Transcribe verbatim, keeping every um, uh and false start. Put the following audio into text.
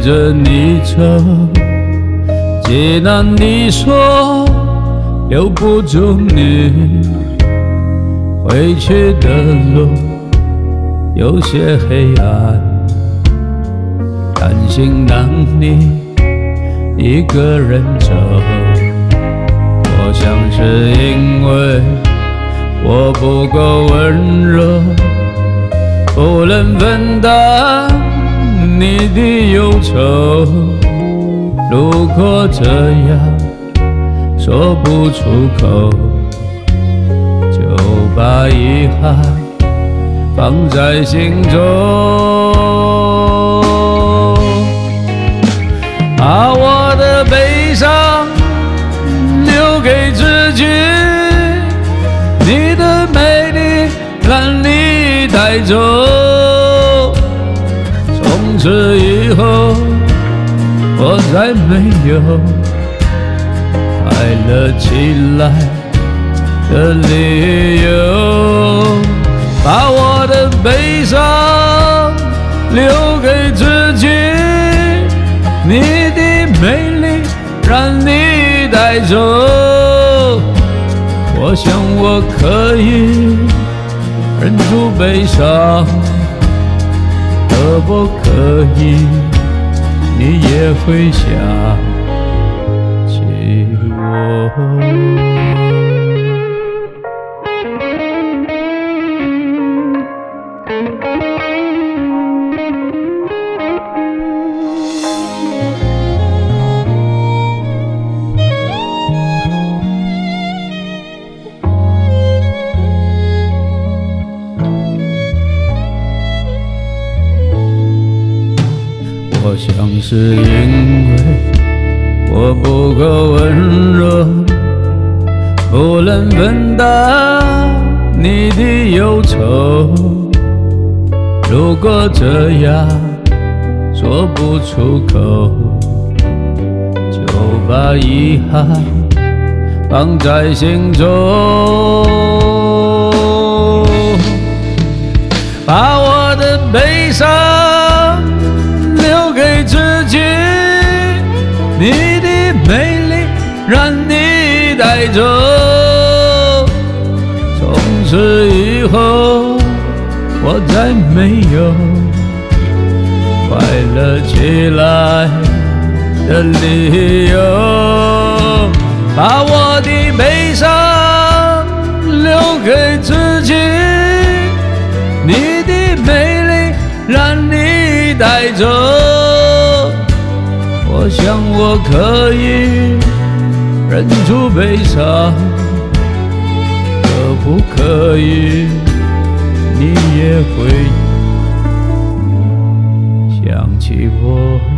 着你走，既然你说留不住你，回去的路有些黑暗，担心让你一个人走。我想是因为我不够温柔，不能分担你的忧愁。如果这样说不出口，就把遗憾放在心中，把我的悲伤留给自己，你的美丽让你带走。从此以后我再没有快乐起来的理由，把我的悲伤留给自己，你的美丽让你带走。我想我可以忍住悲伤，可不可以你也会想起我。我想是因为我不够温柔，不能分担你的忧愁。如果这样说不出口，就把遗憾放在心中，把我的悲伤留给自己，你的美丽让你带走。从此以后我再没有快乐起来的理由，把我的悲伤留给自己，你的美丽让你带走。我想我可以忍住悲伤，可不可以你也会想起我。